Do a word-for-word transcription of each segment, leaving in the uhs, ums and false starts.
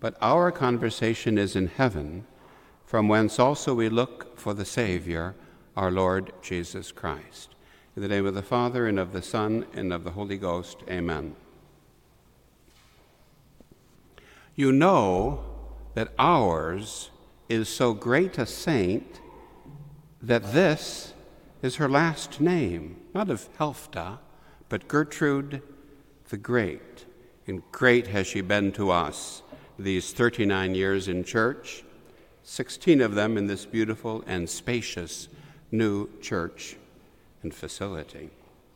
but our conversation is in heaven, from whence also we look for the Savior, our Lord Jesus Christ. In the name of the Father, and of the Son, and of the Holy Ghost, amen. You know that ours is so great a saint that this is her last name, not of Helfta, but Gertrude the Great. And great has she been to us these thirty-nine years in church, sixteen of them in this beautiful and spacious new church and facility.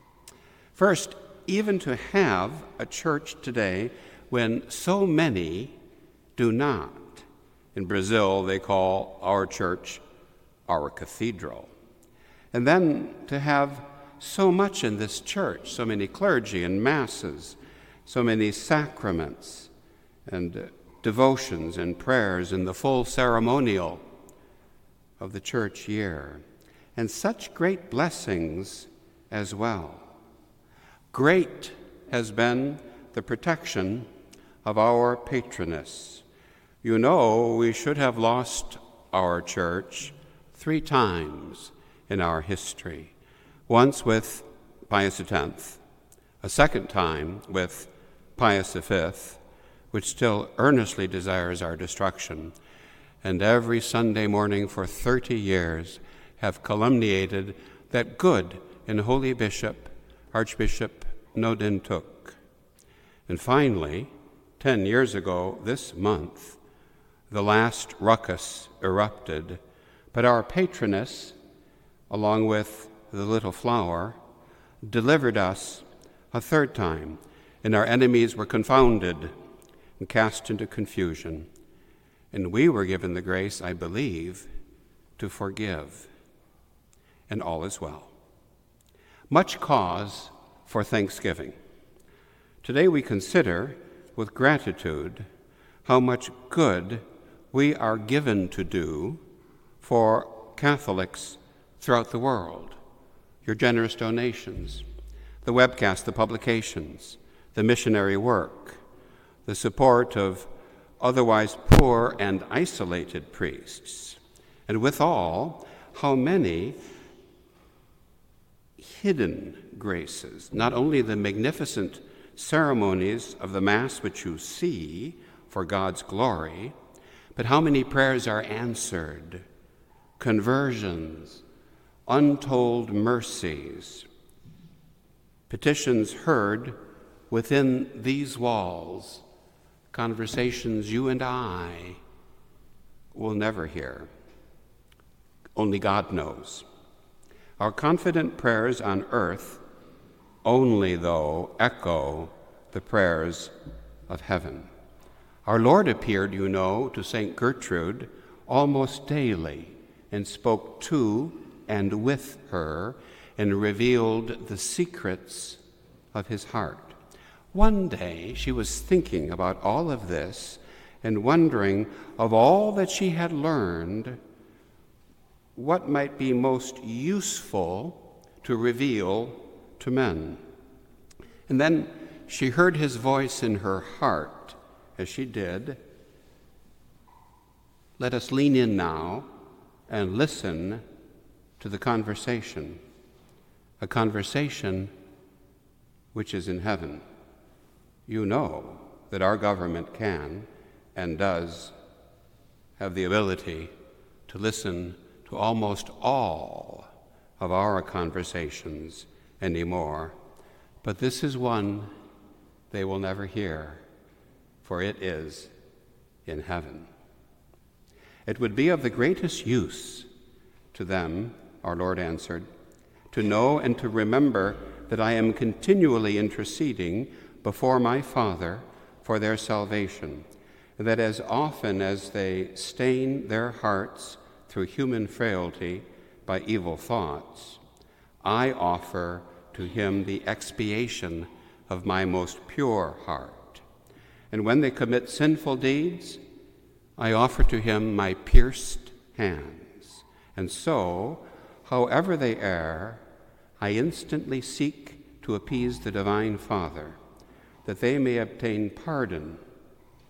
First, even to have a church today when so many do not. In Brazil, they call our church our cathedral. And then to have so much in this church, so many clergy and masses, so many sacraments and uh, devotions and prayers in the full ceremonial of the church year, and such great blessings as well. Great has been the protection of our patroness. You know, we should have lost our church three times in our history. Once with Pius X, a second time with Pius V, which still earnestly desires our destruction, and every Sunday morning for thirty years have calumniated that good and holy bishop, Archbishop Nodentuk. And finally, ten years ago this month, the last ruckus erupted, but our patroness, along with the little flower, delivered us a third time, and our enemies were confounded and cast into confusion. And we were given the grace, I believe, to forgive. And all is well. Much cause for thanksgiving. Today we consider with gratitude how much good we are given to do for Catholics throughout the world. Your generous donations, the webcast, the publications, the missionary work, the support of otherwise poor and isolated priests, and withal, how many hidden graces, not only the magnificent ceremonies of the Mass which you see for God's glory, but how many prayers are answered, conversions, untold mercies, petitions heard within these walls, conversations you and I will never hear. Only God knows. Our confident prayers on earth only, though, echo the prayers of heaven. Our Lord appeared, you know, to Saint Gertrude almost daily and spoke to and with her and revealed the secrets of his heart. One day she was thinking about all of this and wondering of all that she had learned, what might be most useful to reveal to men. And then she heard his voice in her heart as she did. Let us lean in now and listen to the conversation, a conversation which is in heaven. You know that our government can and does have the ability to listen to almost all of our conversations anymore, but this is one they will never hear, for it is in heaven. It would be of the greatest use to them, our Lord answered, to know and to remember that I am continually interceding before my Father for their salvation, and that as often as they stain their hearts through human frailty by evil thoughts, I offer to him the expiation of my most pure heart. And when they commit sinful deeds, I offer to him my pierced hands. And so, however they err, I instantly seek to appease the Divine Father, that they may obtain pardon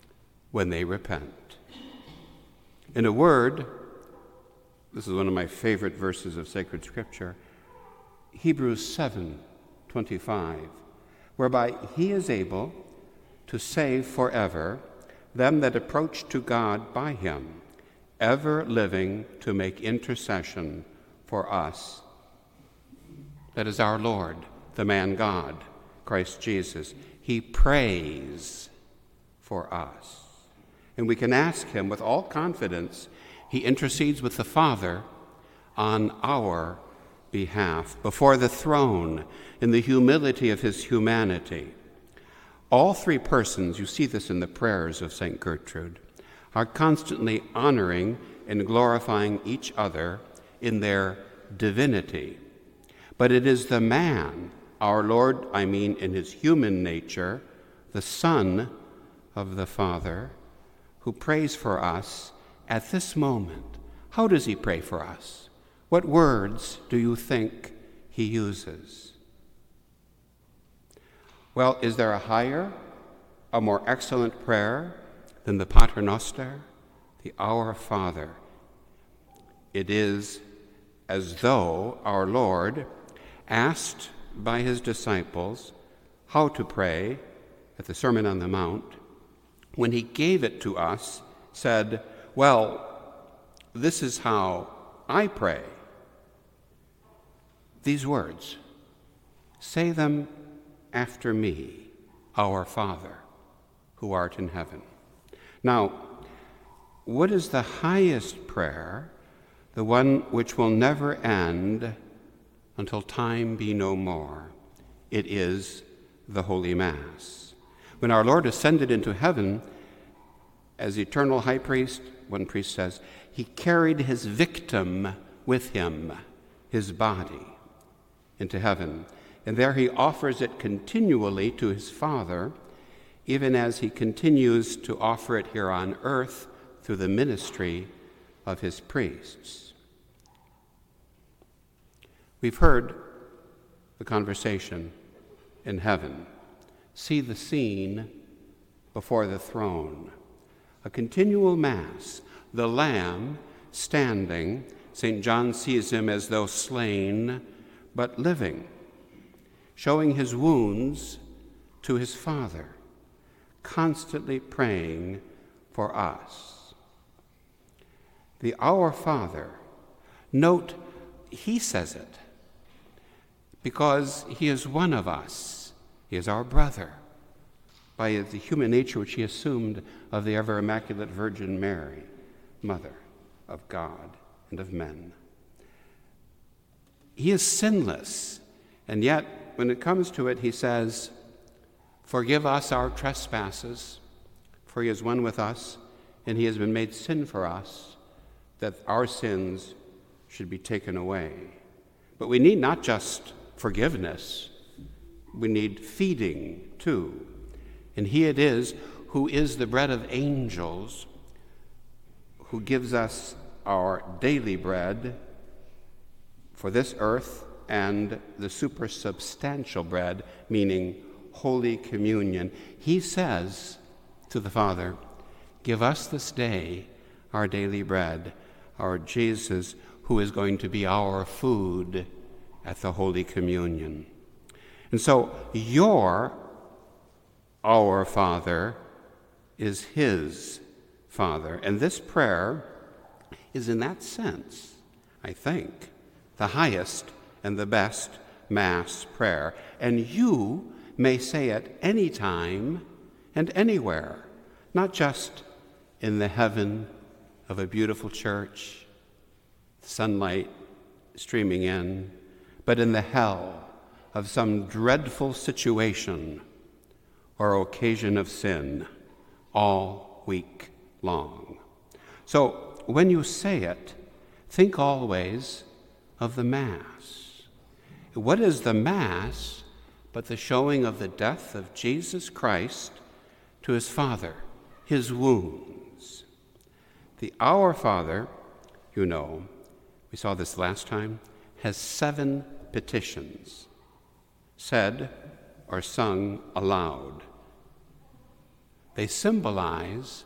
when they repent. In a word, this is one of my favorite verses of sacred scripture, Hebrews seven twenty-five, whereby he is able to save forever them that approach to God by him, ever living to make intercession for us. That is our Lord, the man God, Christ Jesus. He prays for us. And we can ask him with all confidence. He intercedes with the Father on our behalf before the throne in the humility of his humanity. All three persons, you see this in the prayers of Saint Gertrude, are constantly honoring and glorifying each other in their divinity. But it is the man, our Lord, I mean in his human nature, the Son of the Father, who prays for us at this moment. How does he pray for us? What words do you think he uses? Well, is there a higher, a more excellent prayer than the Pater Noster, the Our Father? It is as though our Lord, asked by his disciples how to pray at the Sermon on the Mount, when he gave it to us, said, well, this is how I pray. These words, say them after me, our Father, who art in heaven. Now, what is the highest prayer, the one which will never end until time be no more? It is the Holy Mass. When our Lord ascended into heaven as eternal high priest, one priest says, he carried his victim with him, his body, into heaven. And there he offers it continually to his Father, even as he continues to offer it here on earth through the ministry of his priests. We've heard the conversation in heaven. See the scene before the throne. A continual Mass, the Lamb standing. Saint John sees him as though slain, but living, showing his wounds to his Father, constantly praying for us. The Our Father, note, he says it because he is one of us. He is our brother by the human nature which he assumed of the ever immaculate Virgin Mary, Mother of God and of men. He is sinless, and yet when it comes to it, he says, forgive us our trespasses, for he is one with us, and he has been made sin for us, that our sins should be taken away. But we need not just forgiveness, we need feeding too. And he it is who is the bread of angels, who gives us our daily bread for this earth and the supersubstantial bread, meaning Holy Communion. He says to the Father, give us this day our daily bread, our Jesus, who is going to be our food at the Holy Communion. And so your Our Father is his Father. And this prayer is in that sense, I think, the highest and the best Mass prayer. And you may say it any time and anywhere, not just in the heaven of a beautiful church, sunlight streaming in, but in the hell of some dreadful situation or occasion of sin all week long. So when you say it, think always of the Mass. What is the Mass but the showing of the death of Jesus Christ to his Father, his wounds? The Our Father, you know, we saw this last time, has seven petitions, said or sung aloud. They symbolize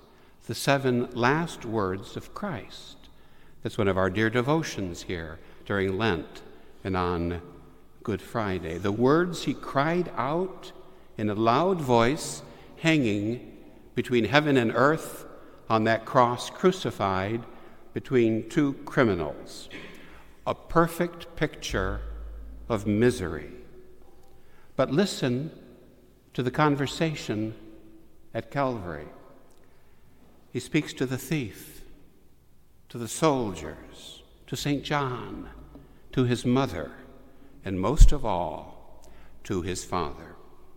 the seven last words of Christ. That's one of our dear devotions here during Lent and on Good Friday. The words he cried out in a loud voice, hanging between heaven and earth on that cross, crucified between two criminals. A perfect picture of misery. But listen to the conversation at Calvary. He speaks to the thief, to the soldiers, to Saint John, to his mother, and most of all, to his Father.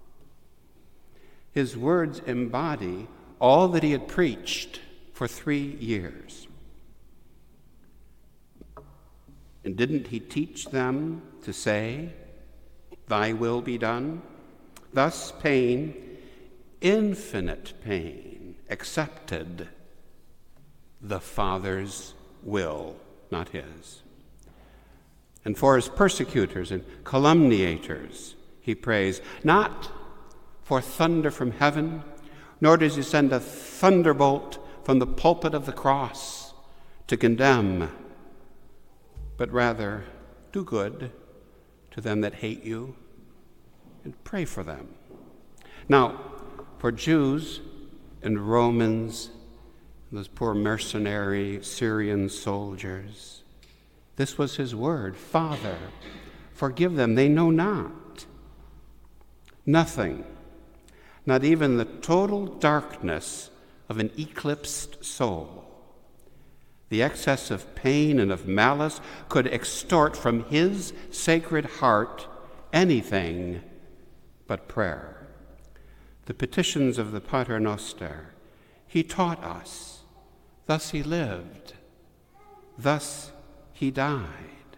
His words embody all that he had preached for three years. And didn't he teach them to say, "Thy will be done"? Thus pain, infinite pain, accepted the Father's will, not his. And for his persecutors and calumniators, he prays, not for thunder from heaven, nor does he send a thunderbolt from the pulpit of the cross to condemn, but rather do good to them that hate you and pray for them. Now, for Jews and Romans, those poor mercenary Syrian soldiers, this was his word: Father, forgive them, they know not. Nothing, not even the total darkness of an eclipsed soul, the excess of pain and of malice, could extort from his sacred heart anything but prayer. The petitions of the Pater Noster, he taught us. Thus he lived. Thus he died.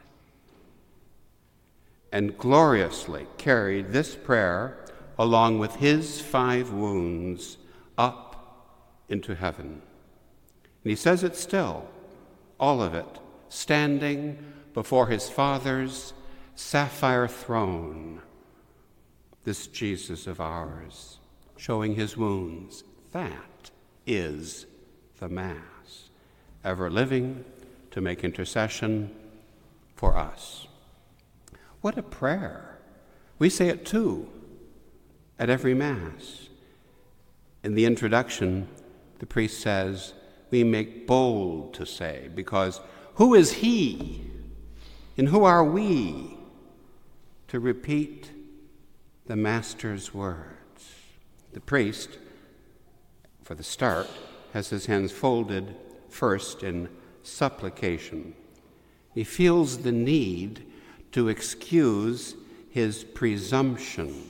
And gloriously carried this prayer along with his five wounds up into heaven. And he says it still, all of it, standing before his Father's sapphire throne, this Jesus of ours, showing his wounds. That is the Mass, ever living to make intercession for us. What a prayer. We say it too at every Mass. In the introduction, the priest says, we make bold to say, because who is he and who are we to repeat the Master's words? The priest, for the start, has his hands folded first in supplication. He feels the need to excuse his presumption,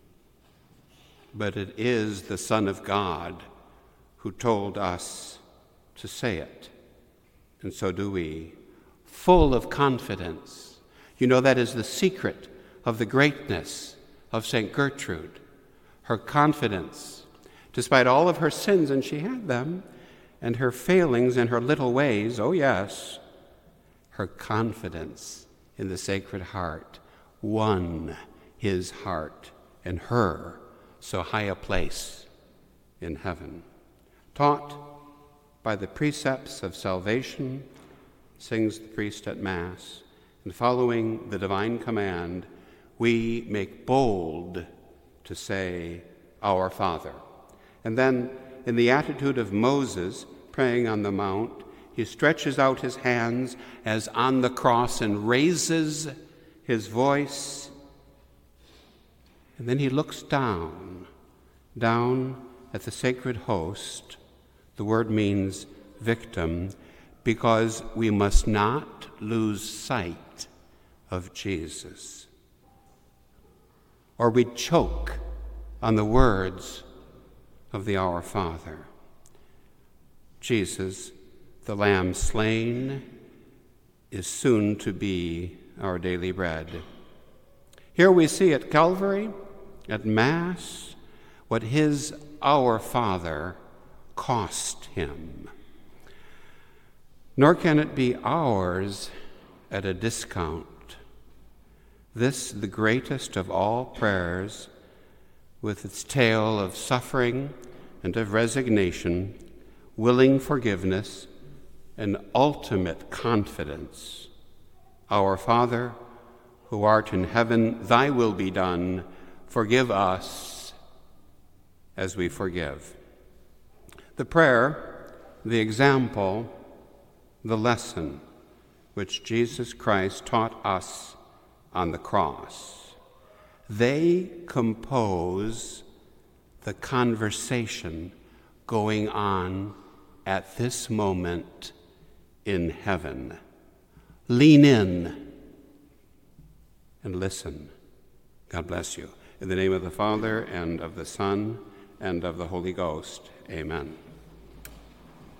but it is the Son of God who told us to say it, and so do we, full of confidence. You know, that is the secret of the greatness of Saint Gertrude, her confidence, despite all of her sins, and she had them, and her failings and her little ways, oh yes, her confidence in the Sacred Heart won his heart and her so high a place in heaven. Taught by the precepts of salvation, sings the priest at Mass, and following the divine command, we make bold to say, Our Father. And then, in the attitude of Moses praying on the Mount, he stretches out his hands as on the cross and raises his voice. And then he looks down, down at the sacred host. The word means victim, because we must not lose sight of Jesus, or we choke on the words of the Our Father. Jesus, the Lamb slain, is soon to be our daily bread. Here we see at Calvary, at Mass, what his Our Father cost him. Nor can it be ours at a discount. This, the greatest of all prayers, with its tale of suffering and of resignation, willing forgiveness, and ultimate confidence. Our Father, who art in heaven, thy will be done. Forgive us as we forgive. The prayer, the example, the lesson which Jesus Christ taught us on the cross, they compose the conversation going on at this moment in heaven. Lean in and listen. God bless you. In the name of the Father, and of the Son, and of the Holy Ghost, amen.